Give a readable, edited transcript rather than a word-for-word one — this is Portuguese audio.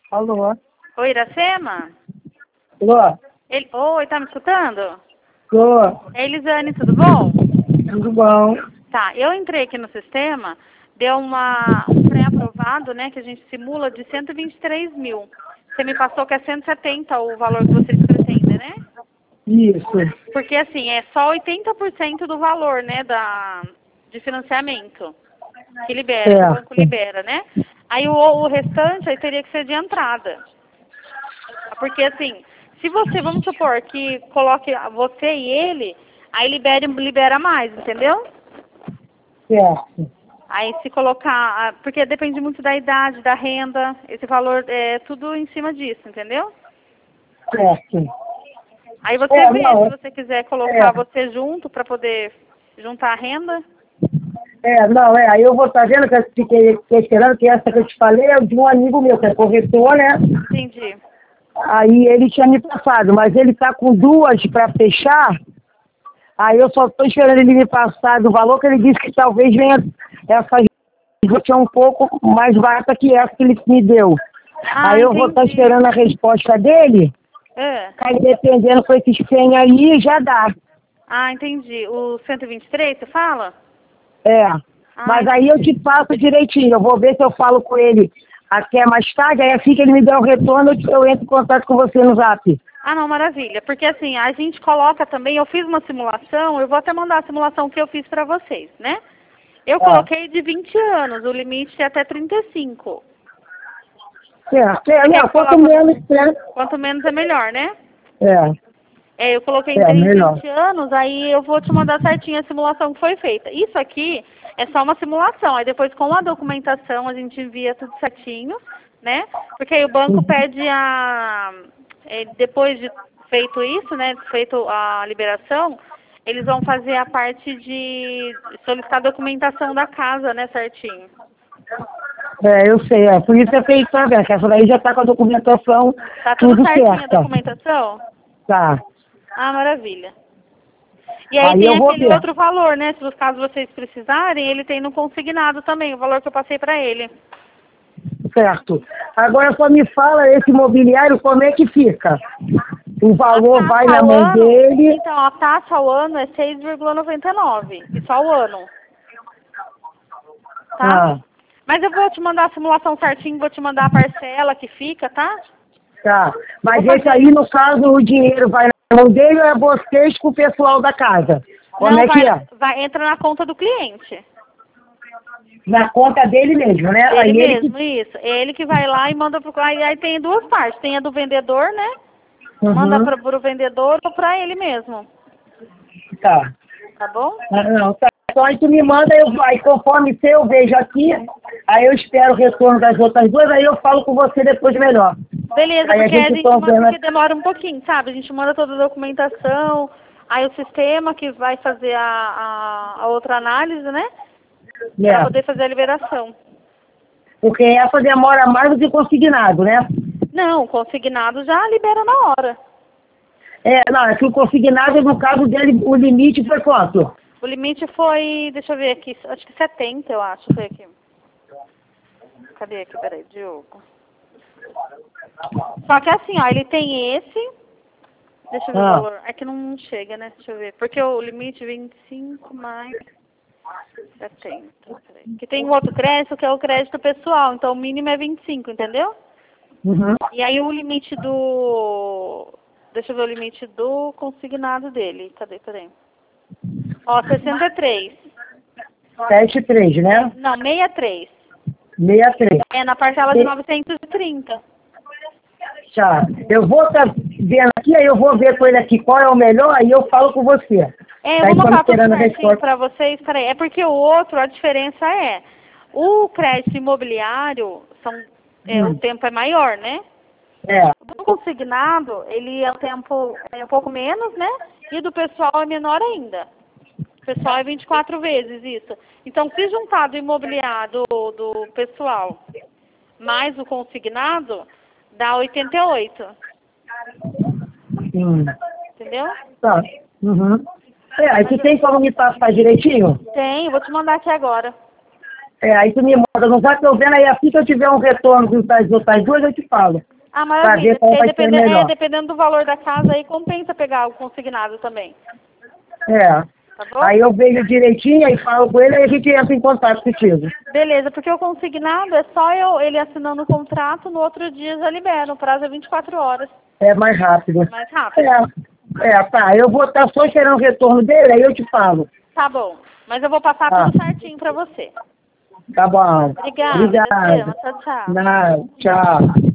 Alô? Oi, Iracema? Alô? Oi, tá me escutando? Tô. É Elisane, tudo bom? Tudo bom? Tá, eu entrei aqui no sistema, deu um pré-aprovado, né, que a gente simula de 123 mil. Você me passou que é 170 o valor que vocês pretendem, né? Isso. Porque assim, é só 80% do valor, né, de financiamento que libera, que o banco Certo. libera, né? Aí o restante aí teria que ser de entrada. Porque assim, se você, vamos supor que coloque você e ele, aí libera mais, entendeu? Certo. Aí se colocar, porque depende muito da idade, da renda, esse valor é tudo em cima disso, entendeu? Certo. Aí você vê Não. se você quiser colocar você junto para poder juntar a renda. Não, aí eu vou estar vendo que eu fiquei esperando que essa que eu te falei é de um amigo meu, que é corretor, né? Entendi. Aí ele tinha me passado, mas ele tá com duas para fechar, aí eu só estou esperando ele me passar do valor que ele disse que talvez venha essa que é um pouco mais barata que essa que ele me deu. Ah, Aí eu vou estar entendi. esperando a resposta dele, É. aí dependendo com esses 100 aí, já dá. Ah, entendi. O 123, você fala? É. Ah, Mas aí eu entendi. te passo direitinho. Eu vou ver se eu falo com ele até mais tarde. Aí assim que ele me der o retorno, eu entro em contato com você no Zap. Ah, não, maravilha. Porque assim, a gente coloca também, eu fiz uma simulação, eu vou até mandar a simulação que eu fiz para vocês, né? Eu É. coloquei de 20 anos, o limite é até 35. Certo. Você quer Não, que quanto coloque menos, né? quanto menos é melhor, né? É. É, eu coloquei É, em melhor. 20 anos, aí eu vou te mandar certinho a simulação que foi feita. Isso aqui é só uma simulação, aí depois com a documentação a gente envia tudo certinho, né? Porque aí o banco pede depois de feito isso, né, feito a liberação, eles vão fazer a parte de solicitar a documentação da casa, né, certinho. É, eu sei. É. Por isso é feito, tá vendo? Que essa daí já tá com a documentação Tá tudo tudo certinho a certa. documentação? Tá. Ah, maravilha. E aí Aí tem eu vou aquele ver. outro valor, né? Se caso vocês precisarem, ele tem no consignado também, o valor que eu passei para ele. Certo. Agora só me fala esse mobiliário, como é que fica? O A valor vai taxa na ao mão ano, dele. então, a taxa ao ano é 6,99, e só o ano, tá? Ah. Mas eu vou te mandar a simulação certinho, vou te mandar a parcela que fica, tá? Tá. Eu vou Mas esse aí, fazer. no caso, o dinheiro vai na mão dele ou é vocês com o pessoal da casa? Como Não, é que é? entra na conta do cliente. Na conta dele mesmo, né? Dele Aí ele que... mesmo, isso. É ele que vai lá e manda pro. Aí tem duas partes. Tem a do vendedor, né? Manda Uhum. pro vendedor ou pra ele mesmo. Tá. Tá bom? Ah, não, tá. Então aí tu me manda, aí conforme se eu vejo aqui, aí eu espero o retorno das outras duas, aí eu falo com você depois melhor. Beleza, Aí a porque a gente gente manda, conversa. porque demora um pouquinho, sabe? A gente manda toda a documentação, aí o sistema que vai fazer a outra análise, né? Pra Né? poder fazer a liberação. Porque essa demora mais do que consignado, né? Não, o consignado já libera na hora. Não, é que o consignado, no caso dele, o limite foi quanto? O limite foi, deixa eu ver aqui, acho que 70, eu acho, foi aqui. Cadê aqui? Peraí, Diogo. Só que assim, ó, ele tem esse, deixa eu ver o Ah, valor, é que não chega, né? Deixa eu ver, porque o limite é 25 mais 70. Peraí. Que tem um outro crédito que é o crédito pessoal, então o mínimo é 25, entendeu? uhum. E aí o limite do, deixa eu ver o limite do consignado dele, cadê? Peraí. Ó, 63. 73, né? Não, 63. 63. É na parcela de 930. Tá. Eu vou estar vendo aqui, aí eu vou ver com ele aqui qual é o melhor, aí eu falo com você. É, eu Aí vou só mandar tudo esperando a certinho resposta. pra vocês. Peraí, é porque o outro, a diferença é, o crédito imobiliário, o tempo é maior, né? É. Do consignado, ele é o tempo um pouco menos, né? E do pessoal é menor ainda. O pessoal é 24 vezes isso. Então, se juntar do imobiliário do pessoal mais o consignado, dá 88. Hum. Entendeu? Tá. Uhum. Aí tu tem como me passar direitinho? Tem, eu vou te mandar aqui agora. Aí tu me manda, não vai tô vendo aí, assim que eu tiver um retorno das outras duas, eu te falo. Ah, Pra maravilha. ver qual vai ser melhor. Dependendo do valor da casa, aí compensa pegar o consignado também. Tá bom? Aí eu vejo direitinho, aí falo com ele, aí a gente entra em contato contigo. Beleza, porque o consignado é só ele assinando o contrato, no outro dia já libera, o prazo é 24 horas. É mais rápido. Mais rápido. Tá, eu vou estar só esperando o retorno dele, aí eu te falo. Tá bom, mas eu vou passar tudo certinho pra você. Tá bom. Obrigada. Obrigado. Tchau, tchau. Não, tchau.